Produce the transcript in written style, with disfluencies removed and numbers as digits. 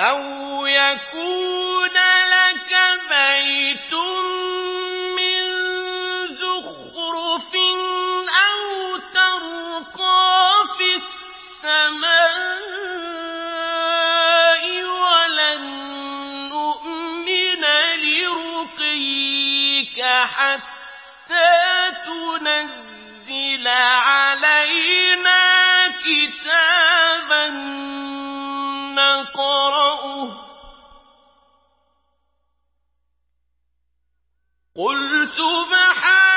أَوْ يَكُونَ لَكَ بَيْتٌ مِّن زُخْرُفٍ أَوْ تَرْقَىٰ فِي السَّمَاءِ وَلَن نُّؤْمِنَ لِرُقِيِّكَ حَتَّىٰ تُنَزِّلَ عَلَيْنَا كِتَابًا نَّقْرَؤُهُ ۗ قُلْ سُبْحَانَ